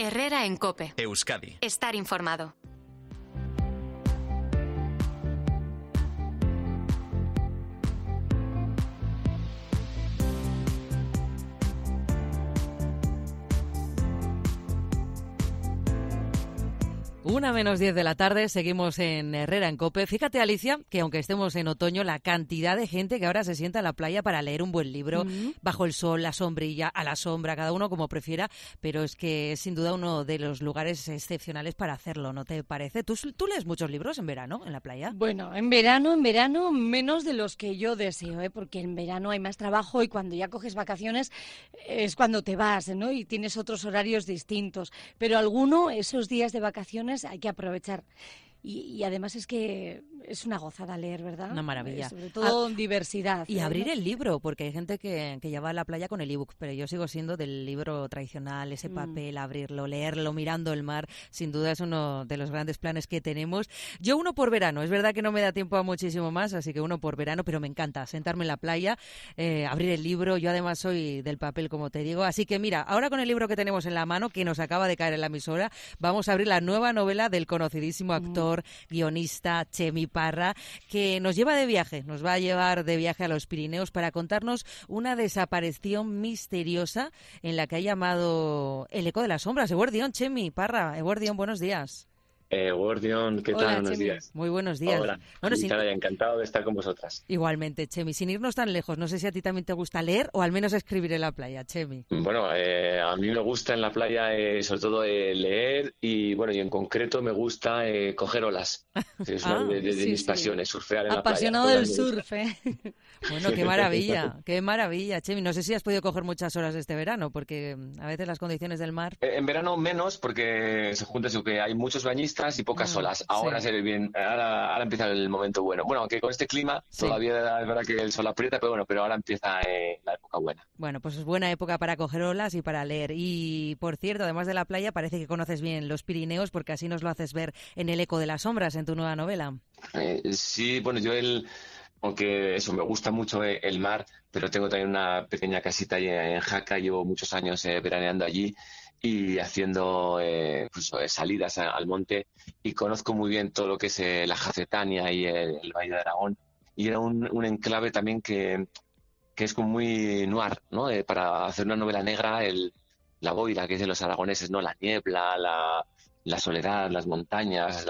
Herrera en COPE. Euskadi. Estar informado. Una menos 10 de la tarde, seguimos en Herrera en COPE. Fíjate, Alicia, que aunque estemos en otoño, la cantidad de gente que ahora se sienta en la playa para leer un buen libro, bajo el sol, la sombrilla, a la sombra, cada uno como prefiera, pero es que es sin duda uno de los lugares excepcionales para hacerlo, ¿no te parece? ¿Tú lees muchos libros en verano, en la playa? Bueno, en verano, menos de los que yo deseo, porque en verano hay más trabajo y cuando ya coges vacaciones es cuando te vas, ¿no? Y tienes otros horarios distintos, pero esos días de vacaciones hay que aprovechar. Y además es que es una gozada leer, ¿verdad? Una maravilla. Sobre todo diversidad. Y abrir el libro, porque hay gente que ya va a la playa con el ebook, pero yo sigo siendo del libro tradicional, ese papel, abrirlo, leerlo, mirando el mar. Sin duda es uno de los grandes planes que tenemos. Yo uno por verano, es verdad que no me da tiempo a muchísimo más, así que uno por verano, pero me encanta sentarme en la playa, abrir el libro. Yo además soy del papel, como te digo. Así que mira, ahora con el libro que tenemos en la mano, que nos acaba de caer en la emisora, vamos a abrir la nueva novela del conocidísimo actor, guionista Chemi Parra, que nos va a llevar de viaje a los Pirineos para contarnos una desaparición misteriosa en la que ha llamado El eco de las sombras. Eguerdión, Chemi Parra. Eguerdión, buenos días. Eguerdión, ¿qué tal? Hola, Buenos Chemi. días. Muy buenos días. Hola, Bueno, encantado de estar con vosotras. Igualmente, Chemi. Sin irnos tan lejos, no sé si a ti también te gusta leer o al menos escribir en la playa, Chemi. Bueno, a mí me gusta en la playa sobre todo leer y bueno, y en concreto me gusta coger olas. Es una de mis pasiones, surfear en Apasionado la playa. del surf, ¿eh? Bueno, qué maravilla, Chemi. No sé si has podido coger muchas horas este verano, porque a veces las condiciones del mar... En verano menos, porque se junta eso, que hay muchos bañistas y pocas olas. Ahora se ve bien, ahora empieza el momento bueno. Bueno, aunque con este clima todavía es verdad que el sol aprieta, pero ahora empieza la época buena. Bueno, pues es buena época para coger olas y para leer. Y, por cierto, además de la playa, parece que conoces bien los Pirineos, porque así nos lo haces ver en El eco de las sombras, en tu nueva novela. Sí, bueno, aunque eso, me gusta mucho el mar, pero tengo también una pequeña casita ahí en Jaca, llevo muchos años veraneando allí y haciendo salidas al monte, y conozco muy bien todo lo que es la Jacetania y el Valle de Aragón, y era un enclave también que es como muy noir, ¿no? Para hacer una novela negra, la boira, que es de los aragoneses, ¿no? La niebla, la soledad, las montañas,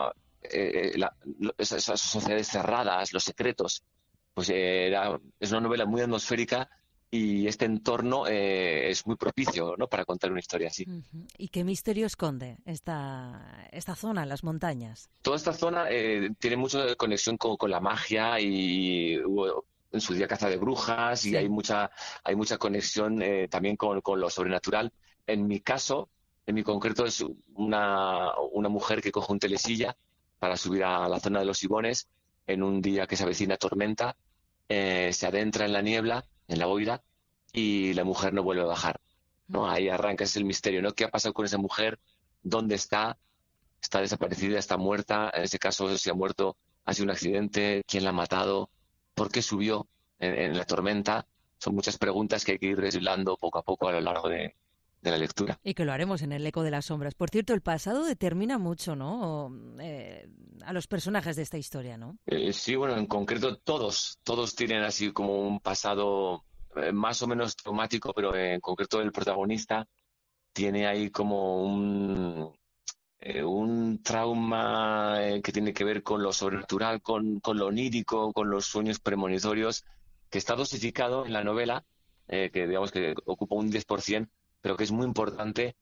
esas sociedades cerradas, los secretos, pues es una novela muy atmosférica. Y este entorno es muy propicio, ¿no?, para contar una historia así. ¿Y qué misterio esconde esta zona, las montañas? Toda esta zona tiene mucha conexión con la magia y hubo en su día caza de brujas, y hay mucha conexión también con lo sobrenatural. En mi caso, en mi concreto, es una mujer que coge un telesilla para subir a la zona de los Sibones en un día que se avecina tormenta, se adentra en la niebla, en la boira, y la mujer no vuelve a bajar, ¿no? Ahí arranca, ese es el misterio, ¿no? ¿Qué ha pasado con esa mujer? ¿Dónde está? ¿Está desaparecida? ¿Está muerta? En ese caso, si ha muerto, ¿ha sido un accidente? ¿Quién la ha matado? ¿Por qué subió en la tormenta? Son muchas preguntas que hay que ir desvelando poco a poco a lo largo de la lectura. Y que lo haremos en El eco de las sombras. Por cierto, el pasado determina mucho, ¿no?, a los personajes de esta historia, ¿no? Sí, bueno, en concreto todos tienen así como un pasado más o menos traumático, pero en concreto el protagonista tiene ahí como un trauma que tiene que ver con lo sobrenatural, con lo onírico, con los sueños premonitorios, que está dosificado en la novela, que digamos que ocupa un 10%, pero que es muy importante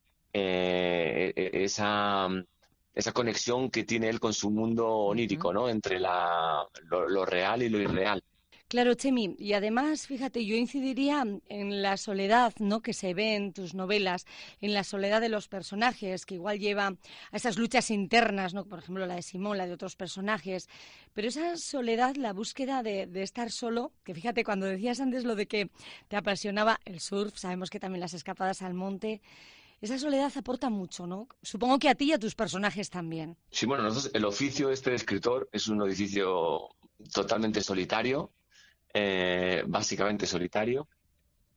esa conexión que tiene él con su mundo onírico, ¿no?, entre lo real y lo irreal. Claro, Chemi, y además, fíjate, yo incidiría en la soledad, ¿no?, que se ve en tus novelas, en la soledad de los personajes, que igual lleva a esas luchas internas, ¿no?, por ejemplo, la de Simón, la de otros personajes, pero esa soledad, la búsqueda de estar solo, que fíjate, cuando decías antes lo de que te apasionaba el surf, sabemos que también las escapadas al monte, esa soledad aporta mucho, ¿no? Supongo que a ti y a tus personajes también. Sí, bueno, nosotros, el oficio de escritor es un oficio totalmente solitario, básicamente solitario,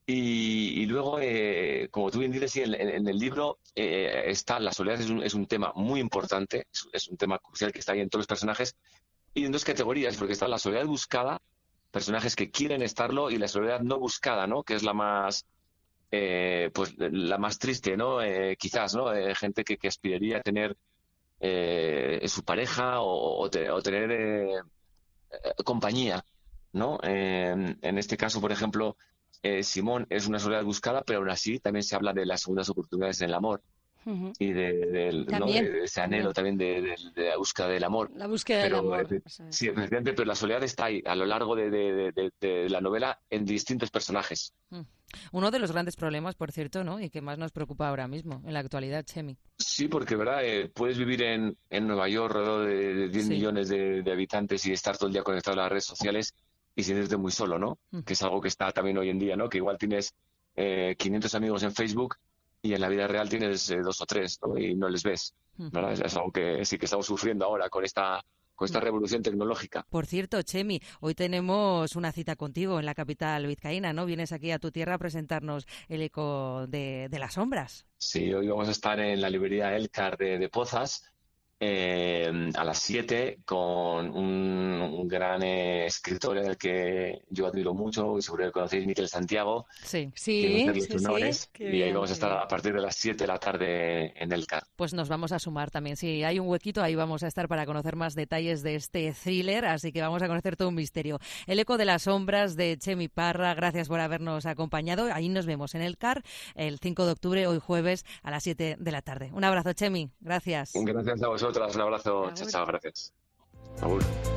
Y luego, como tú bien dices, sí, en el libro está la soledad, es un tema muy importante, es un tema crucial que está ahí en todos los personajes, y en dos categorías, porque está la soledad buscada, personajes que quieren estarlo, y la soledad no buscada, ¿no? Que es la más, pues la más triste, ¿no? Quizás, ¿no? Gente que aspiraría a tener su pareja o tener compañía, ¿no? En este caso, por ejemplo, Simón es una soledad buscada, pero aún así también se habla de las segundas oportunidades en el amor y ¿no? de ese anhelo también de la búsqueda del amor. La búsqueda del amor. Sí, efectivamente, pero la soledad está ahí a lo largo de la novela en distintos personajes. Uno de los grandes problemas, por cierto, ¿no? Y que más nos preocupa ahora mismo, en la actualidad, Chemi. Sí, porque, ¿verdad? Puedes vivir en Nueva York, rodeado de 10 millones de habitantes y estar todo el día conectado a las redes sociales y sentirte muy solo, ¿no? Que es algo que está también hoy en día, ¿no? Que igual tienes 500 amigos en Facebook y en la vida real tienes 2 o 3, ¿no? Y no les ves, ¿verdad? Es algo que sí que estamos sufriendo ahora con esta revolución tecnológica. Por cierto, Chemi, hoy tenemos una cita contigo en la capital vizcaína, ¿no? Vienes aquí a tu tierra a presentarnos el eco de las sombras. Sí, hoy vamos a estar en la librería Elcar de Pozas a las 7 con un gran escritor en el que yo admiro mucho y seguro que conocéis, Miquel Santiago. Sí, que nos hace los honores, y ahí vamos a estar a partir de las 7 de la tarde en Elcar. Pues nos vamos a sumar también. Si hay un huequito, ahí vamos a estar para conocer más detalles de este thriller, así que vamos a conocer todo un misterio. El eco de las sombras de Chemi Parra, gracias por habernos acompañado. Ahí nos vemos en Elcar el 5 de octubre, hoy jueves, a las 7 de la tarde. Un abrazo, Chemi. Gracias. Gracias a vosotras. Un abrazo. Chao, gracias. Agur.